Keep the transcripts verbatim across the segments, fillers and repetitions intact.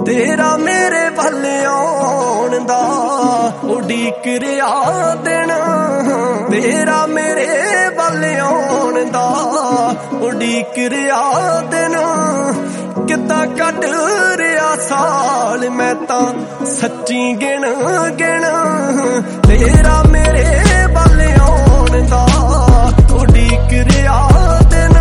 तेरा मेरे वल आउण दा उडीक रिया दिन, तेरा मेरे वल आउण दा उडीक रिया दिन। किद्दां कट रिया साल मैं तां सच्ची गिण गिण, तेरा मेरे वल आउण दा उडीक रिया दिन।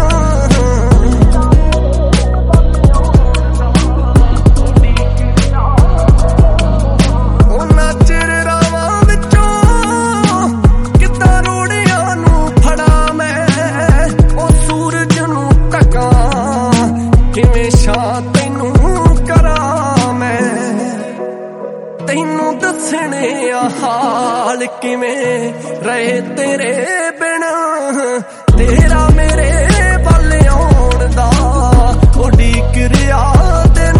तैनू करा मैं तैनू दसने हाल किवें रहे तेरे बिना, तेरा मेरे वल आउण दा उडीक रिया दिन।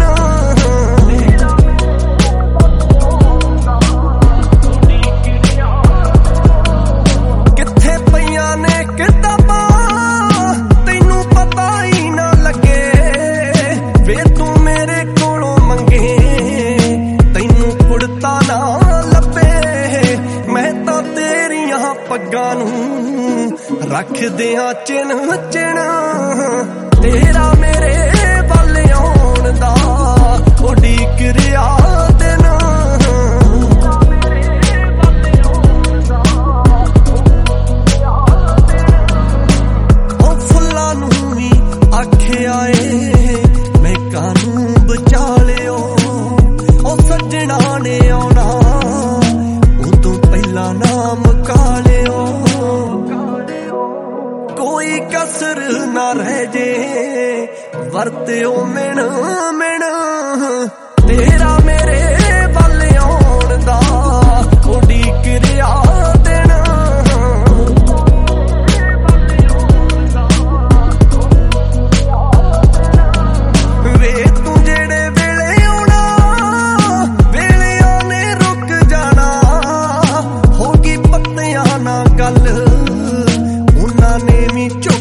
कित्थे पईयां ने किताबां तैनू पता ही ना लगे, वे तू मेरे कोलों मंगे तैनू कुड़ता ना लभे। मैं तां तेरियां पग्गां नूं रख दियां चिन चिन, तेरा मेरे वल आउण दा उडीक रिया दिन। ओ फुल्लां नूं वी आखिया ए मैं कानूं बचा लियो, ओ सज्जणा ने आउणा उदों पहला नाम मुका लियो। कोई कसर ना रह जे वरत्यो मिण मिण, तेरा मेरे वल आउण दा उडीक रिया दिन। वे तू जेड़े वेले आउणा वेलियां ने रुक जाना, होगी पत्तियां ना गल उन्हां ने भी चुक